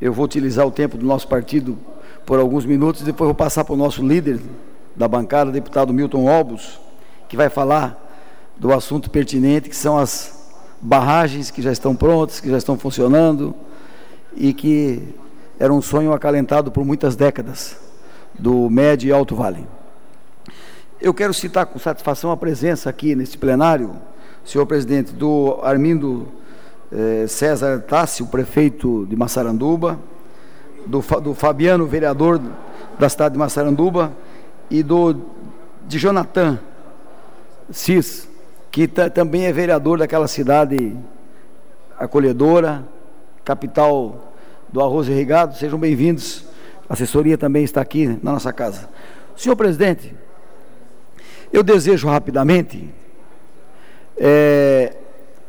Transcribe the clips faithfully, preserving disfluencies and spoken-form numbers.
Eu vou utilizar o tempo do nosso partido por alguns minutos, depois vou passar para o nosso líder da bancada, deputado Milton Olbos, que vai falar do assunto pertinente, que são as barragens que já estão prontas, que já estão funcionando e que era um sonho acalentado por muitas décadas do Médio e Alto Vale. Eu quero citar com satisfação a presença aqui neste plenário, senhor presidente, do Armindo eh, César Tassi, o prefeito de Massaranduba, do, do Fabiano, vereador da cidade de Massaranduba, e do de Jonathan Cis, que também é vereador daquela cidade acolhedora, capital do arroz irrigado. Sejam bem-vindos, a assessoria também está aqui na nossa casa. Senhor presidente, eu desejo rapidamente é,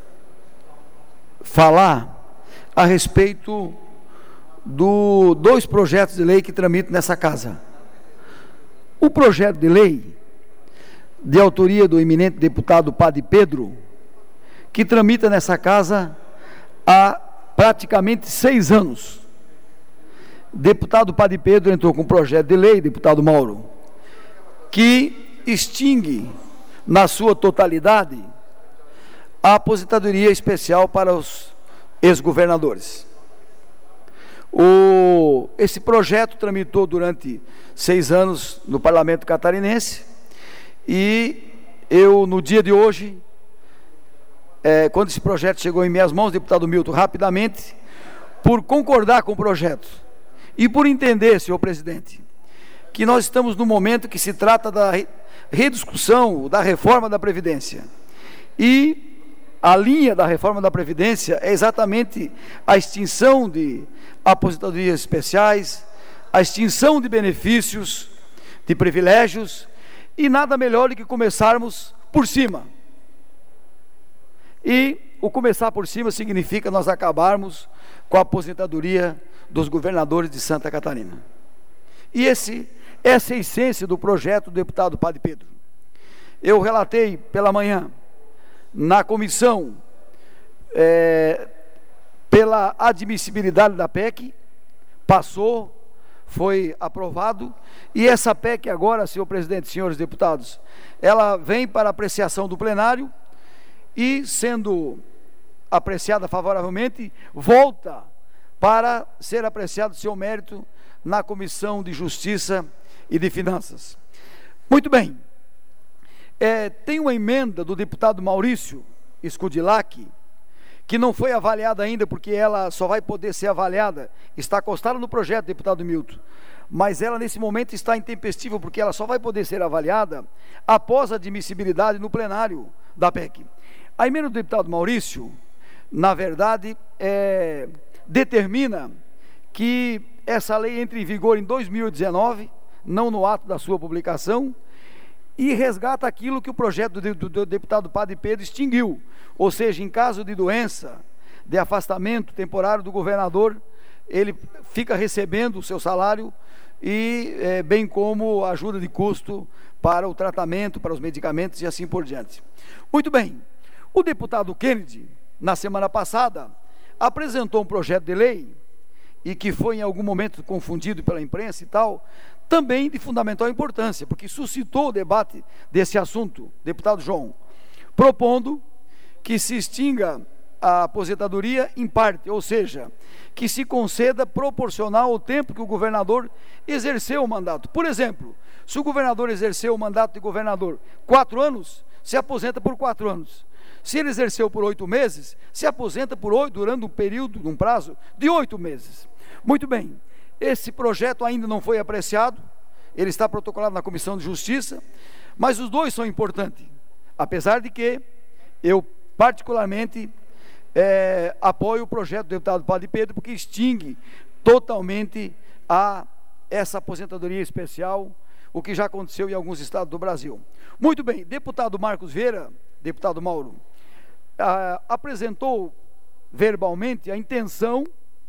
falar a respeito dos dois projetos de lei que tramitam nessa casa. O projeto de lei de autoria do eminente deputado Padre Pedro, que tramita nessa casa há praticamente seis anos. Deputado Padre Pedro entrou com um projeto de lei, deputado Mauro, que extingue na sua totalidade a aposentadoria especial para os ex-governadores. O, esse projeto tramitou durante seis anos no Parlamento Catarinense, e eu, no dia de hoje, é, quando esse projeto chegou em minhas mãos, deputado Milton, rapidamente, por concordar com o projeto e por entender, senhor presidente, que nós estamos no momento que se trata da rediscussão da reforma da Previdência, e a linha da reforma da Previdência é exatamente a extinção de aposentadorias especiais, a extinção de benefícios, de privilégios, e nada melhor do que começarmos por cima. E o começar por cima significa nós acabarmos com a aposentadoria dos governadores de Santa Catarina. E esse, essa é a essência do projeto do deputado Padre Pedro. Eu relatei pela manhã, na comissão, é, pela admissibilidade da P E C, passou, foi aprovado, e essa P E C agora, senhor presidente, senhores deputados, ela vem para apreciação do plenário, e sendo apreciada favoravelmente, volta para ser apreciado seu mérito na Comissão de Justiça e de Finanças. Muito bem, é, tem uma emenda do deputado Maurício Scudilac, que não foi avaliada ainda, porque ela só vai poder ser avaliada, está acostada no projeto, deputado Milton, mas ela nesse momento está intempestiva, porque ela só vai poder ser avaliada após a admissibilidade no plenário da P E C. A emenda do deputado Maurício, na verdade, é, determina que essa lei entre em vigor em dois mil e dezenove, não no ato da sua publicação, e resgata aquilo que o projeto do, do, do deputado Padre Pedro extinguiu, ou seja, em caso de doença, de afastamento temporário do governador, ele fica recebendo o seu salário, e é, bem como ajuda de custo para o tratamento, para os medicamentos e assim por diante. Muito bem, o deputado Kennedy, na semana passada, apresentou um projeto de lei, e que foi em algum momento confundido pela imprensa e tal, também de fundamental importância, porque suscitou o debate desse assunto, deputado João, propondo que se extinga a aposentadoria em parte, ou seja, que se conceda proporcional ao tempo que o governador exerceu o mandato. Por exemplo, se o governador exerceu o mandato de governador quatro anos, se aposenta por quatro anos. Se ele exerceu por oito meses, se aposenta por oito, durante um período, um prazo de oito meses. Muito bem, esse projeto ainda não foi apreciado, ele está protocolado na Comissão de Justiça, mas os dois são importantes, apesar de que eu particularmente é, apoio o projeto do deputado Padre Pedro, porque extingue totalmente a, essa aposentadoria especial, o que já aconteceu em alguns estados do Brasil. Muito bem, deputado Marcos Vieira, deputado Mauro, ah, apresentou verbalmente a intenção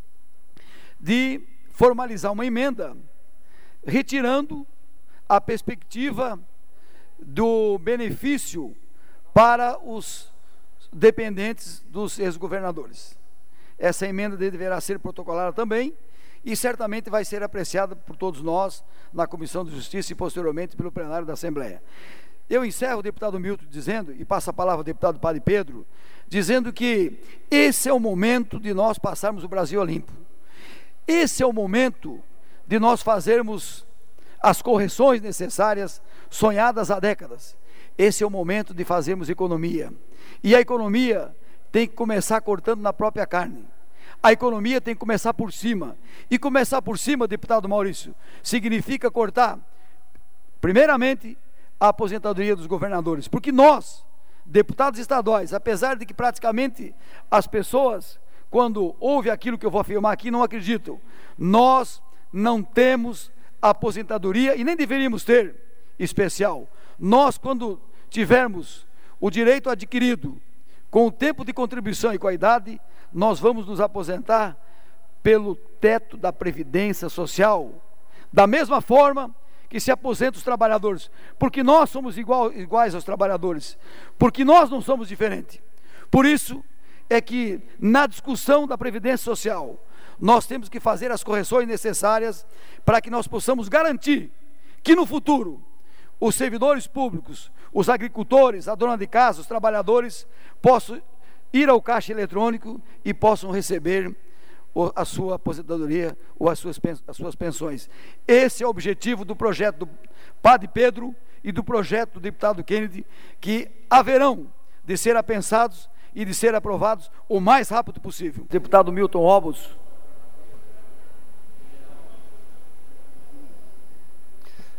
de formalizar uma emenda, retirando a perspectiva do benefício para os dependentes dos ex-governadores. Essa emenda deverá ser protocolada também, e certamente vai ser apreciada por todos nós na Comissão de Justiça e posteriormente pelo plenário da Assembleia. Eu encerro, deputado Milton, dizendo, e passo a palavra ao deputado Padre Pedro, dizendo que esse é o momento de nós passarmos o Brasil a limpo. Esse é o momento de nós fazermos as correções necessárias, sonhadas há décadas. Esse é o momento de fazermos economia. E a economia tem que começar cortando na própria carne. A economia tem que começar por cima. E começar por cima, deputado Maurício, significa cortar, primeiramente, a aposentadoria dos governadores. Porque nós, deputados estaduais, apesar de que praticamente as pessoas, quando ouvem aquilo que eu vou afirmar aqui, não acreditam, nós não temos aposentadoria e nem deveríamos ter especial. Nós, quando tivermos o direito adquirido com o tempo de contribuição e com a idade, nós vamos nos aposentar pelo teto da Previdência Social, da mesma forma que se aposentam os trabalhadores, porque nós somos igual, iguais aos trabalhadores, porque nós não somos diferentes. Por isso é que na discussão da Previdência Social, nós temos que fazer as correções necessárias para que nós possamos garantir que no futuro os servidores públicos, os agricultores, a dona de casa, os trabalhadores possam ir ao caixa eletrônico e possam receber a sua aposentadoria ou as suas, as suas pensões. Esse é o objetivo do projeto do Padre Pedro e do projeto do deputado Kennedy, que haverão de ser apensados e de ser aprovados o mais rápido possível. Deputado Milton Obos,